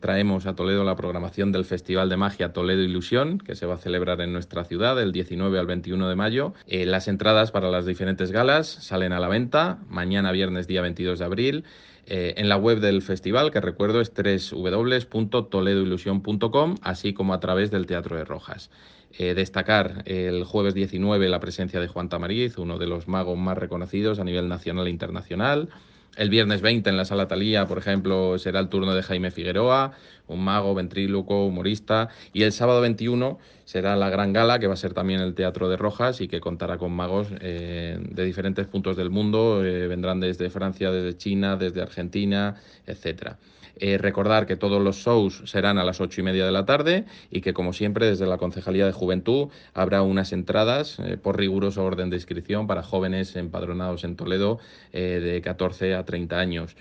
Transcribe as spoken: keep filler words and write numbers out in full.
Traemos a Toledo la programación del Festival de Magia Toledo Ilusión, que se va a celebrar en nuestra ciudad del diecinueve al veintiuno de mayo. Eh, las entradas para las diferentes galas salen a la venta mañana viernes día veintidós de abril eh, en la web del festival, que recuerdo es doble u doble u doble u punto toledo ilusión punto com, así como a través del Teatro de Rojas. Eh, destacar el jueves diecinueve la presencia de Juan Tamariz, uno de los magos más reconocidos a nivel nacional e internacional. El viernes veinte en la Sala Talía, por ejemplo, será el turno de Jaime Figueroa, un mago, ventrílocuo, humorista. Y el sábado veintiuno será la gran gala, que va a ser también el Teatro de Rojas y que contará con magos eh, de diferentes puntos del mundo. Eh, vendrán desde Francia, desde China, desde Argentina, etcétera. Eh, recordar que todos los shows serán a las ocho y media de la tarde y que, como siempre, desde la Concejalía de Juventud habrá unas entradas eh, por riguroso orden de inscripción para jóvenes empadronados en Toledo eh, de catorce a treinta años.